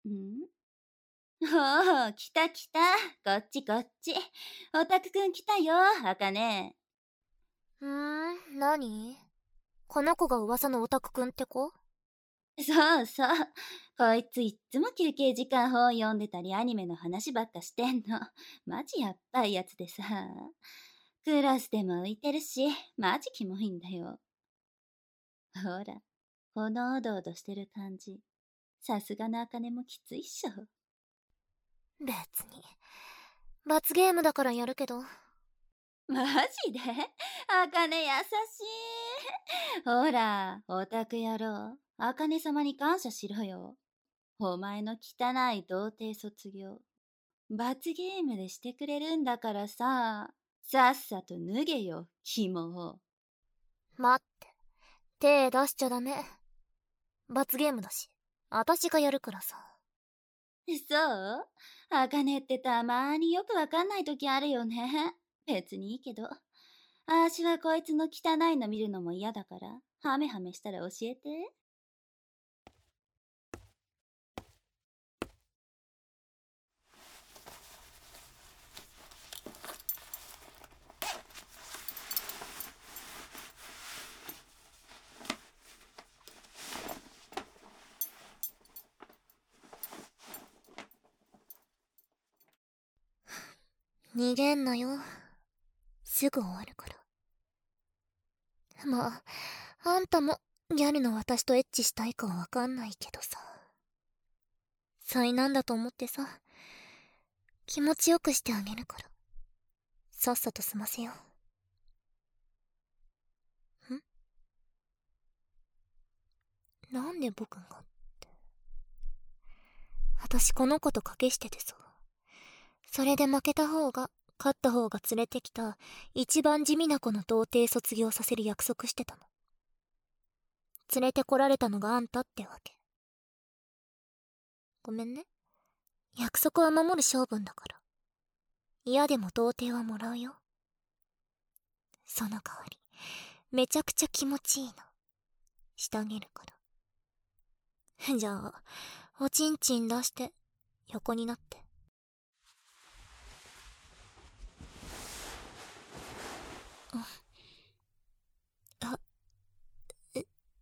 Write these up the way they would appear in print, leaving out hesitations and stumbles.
んおお、来た来た。こっちこっち。オタクくん来たよ、あかね。 何？この子が噂のオタクくんって子？ そうそう。こいついっつも休憩時間本読んでたりアニメの話ばっかしてんの。マジやっばいやつでさ。クラスでも浮いてるし、マジキモいんだよ。ほら、このおどおどしてる感じ。さすがのあかねもきついっしょ。 別に。罰ゲームだからやるけど。 マジで？あかね優しい。ほら、オタク野郎。あかね様に感謝しろよ。お前の汚い童貞卒業。罰ゲームでしてくれるんだからさ、さっさと脱げよ、肝を。 待って。手出しちゃダメ。罰ゲームだし、私がやるからさ。 そう？あかねってたまーによくわかんない時あるよね。別にいいけど。あーしはこいつの汚いの見るのも嫌だから、ハメハメしたら教えて。 逃げんなよ。すぐ終わるから。まあ、あんたもギャルの私とエッチしたいかはわかんないけどさ。災難だと思ってさ、気持ちよくしてあげるから。さっさと済ませよう。なんで僕がって。私この子と賭けしててさ。それで負けた方が、勝った方が連れてきた一番地味な子の童貞卒業させる約束してたの。連れてこられたのがあんたってわけ。ごめんね。約束は守る性分だから。嫌でも童貞はもらうよ。その代わり、めちゃくちゃ気持ちいいの。してあげるから。じゃあ、おちんちん出して、横になって。あ、え、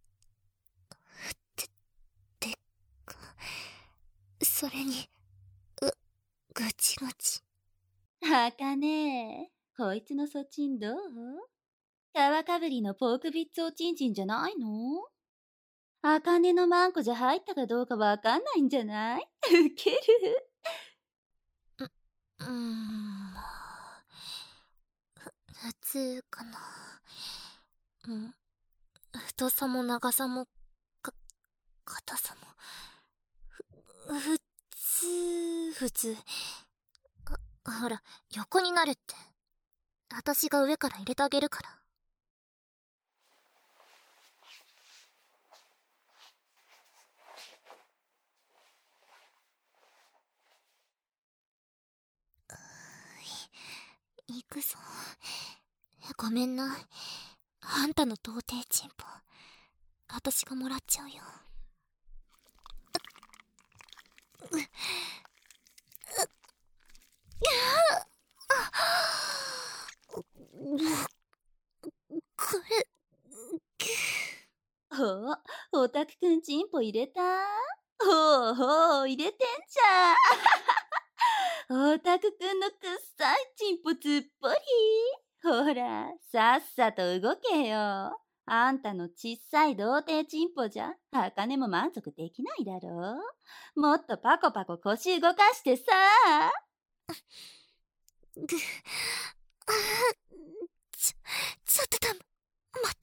てか、それに、ガチガチ。 あかねこいつのそちんどう？皮かぶりのポークビッツおちんちんじゃないの？あかねのマンコじゃ入ったかどうかわかんないんじゃない？ウケる。 普通かな。太さも長さも、硬さも、普通。ほら、横になるって。私が上から入れてあげるから。行くぞ。ごめんな。あんたの童貞チンポ。私がもらっちゃうよ。これ、 お、オタクくんチンポ入れた？ほうほう、入れてんじゃん。オタクくんのくっさいチンポつっぽり。ほら、さっさと動けよ。あんたのちっさい童貞チンポじゃ、あかねも満足できないだろう。もっとパコパコ腰動かしてさ。 あちょっと待って。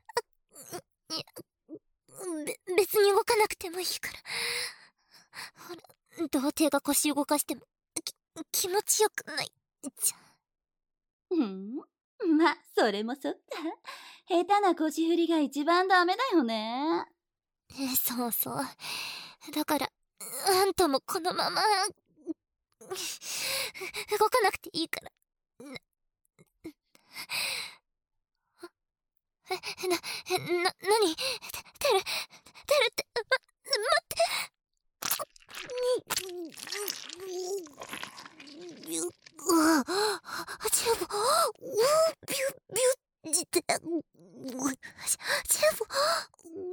別に動かなくてもいいから。ほら、童貞が腰動かしても、気持ちよくない。じうん、ま、それもそっか。下手な腰振りが一番ダメだよね。 そうそう。だから、あんたもこのまま、動かなくていいから。何？てるって、待って。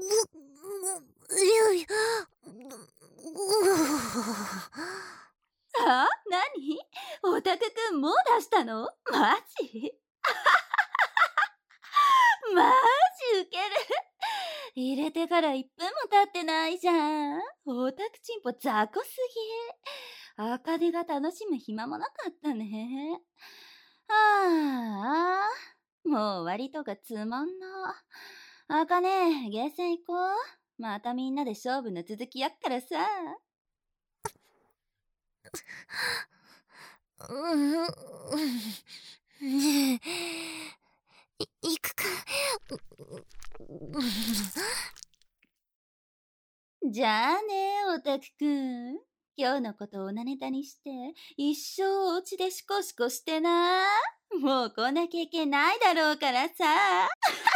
何？オタクくんもう出したの？マジ？マジウケる。入れてから1分も経ってないじゃん。オタクチンポ雑魚すぎ。茜が楽しむ暇もなかったね。ああ、もう終わりとかつまんな。茜、ゲーセン行こう。またみんなで勝負の続きやっからさ。 ねえ、行くか。 じゃあね、オタクくん。今日のことをおなネタにして、一生お家でシコシコしてな。もうこんな経験ないだろうからさ。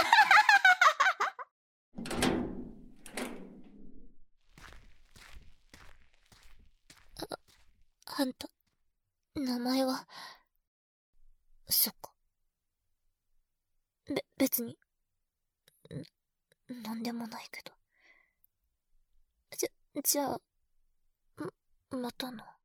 あんた、名前は。そっか。別に、なんでもないけど。じゃあ、またの。